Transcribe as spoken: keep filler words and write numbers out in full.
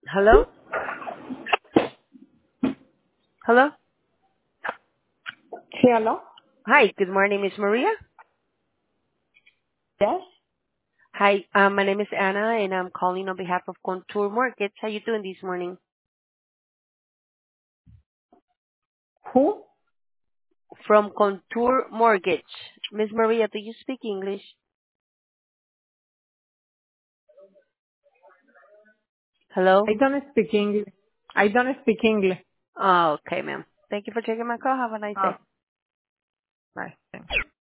Hello? Hello? Sí, aló. Hi, good morning, Miss Maria. Yes. Hi, um, my name is Anna, and I'm calling on behalf of Contour Mortgage. How you doing this morning? Who? From Contour Mortgage. Miss Maria, do you speak English? Hello? I don't speak English. I don't speak English. Oh, okay, ma'am. Thank you for taking my call. Have a nice day. Ah, bye. Thanks.